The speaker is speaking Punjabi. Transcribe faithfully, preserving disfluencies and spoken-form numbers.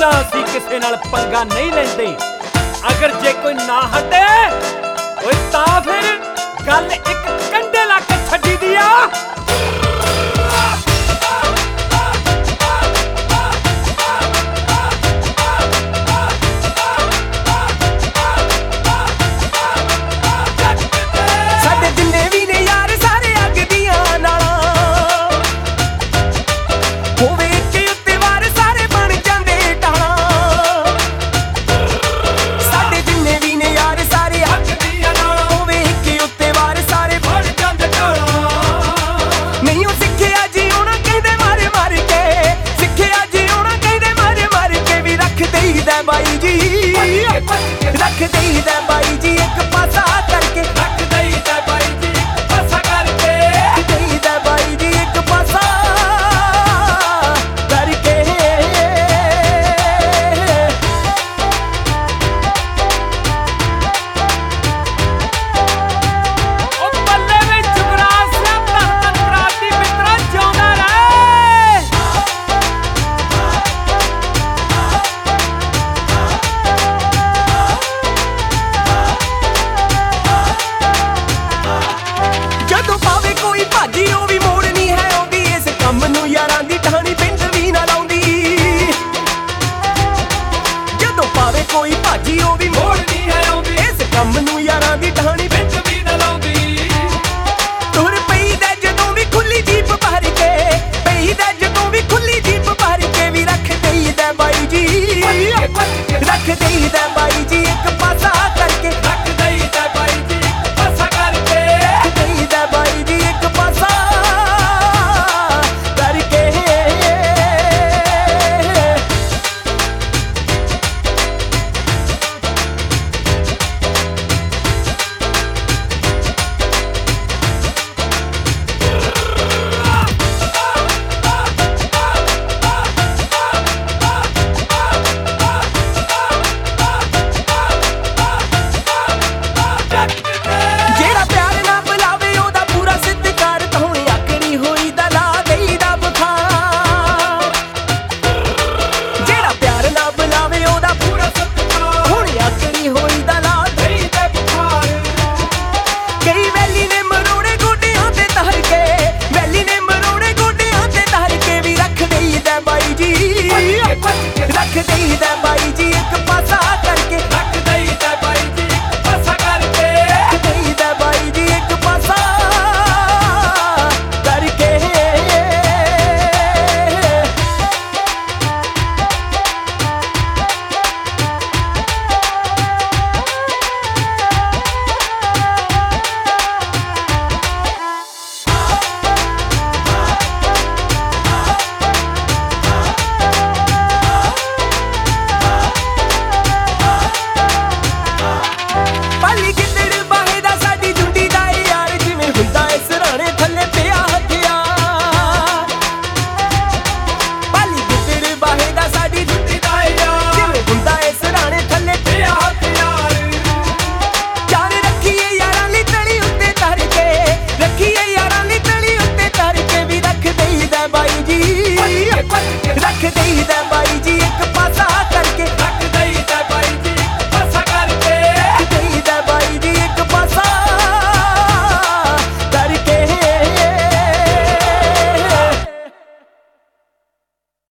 ਅਸੀਂ ਕਿਸੇ ਨਾਲ ਪੰਗਾ ਨਹੀਂ ਲੈਂਦੇ। ਅਗਰ ਜੇ ਕੋਈ ਨਾ ਹਟੇ ਓਏ ਤਾਂ ਫਿਰ ਗੱਲ ਇੱਕ ਕੰਡੇ ਲਾ ਕੇ ਛੱਡੀ ਦੀ ਆ। ਸਾਡੇ ਜਿੰਨੇ ਵੀ ਨੇ ਯਾਰ ਸਾਰੇ ਅੱਗ ਦੀਆਂ ਨਾਲਾਂ, ਹੋਵੇ ਕਿ ਉੱਤੇ ਵਾਰ ਸਾਰੇ ਬਣ ਜਾਂਦੇ ਟਾਲਾਂ। ਸਾਡੇ ਜਿੰਨੇ ਵੀ ਨੇ ਯਾਰ ਸਾਰੇ ਅੱਗ ਦੀਆਂ ਨਾਲਾਂ, ਹੋਵੇ ਕਿ ਉੱਤੇ ਵਾਰ ਸਾਰੇ ਬਣ ਜਾਂਦੇ ਟਾਲਾਂ। ਨਹੀਂ ਉਹ ਸਿੱਖਿਆ ਜਿਉਣਾ ਕਹਿੰਦੇ ਮਾਰ ਮਾਰ ਕੇ, ਸਿੱਖਿਆ ਜਿਉਣਾ ਕਹਿੰਦੇ ਮਾਰ ਮਾਰ ਕੇ ਵੀ ਰੱਖ ਦੇਈਦਾ ਬਾਈ ਜੀ, ਰੱਖ ਦੇਈਦਾ ਬਾਈ ਜੀ ਇੱਕ ਪਾਸਾ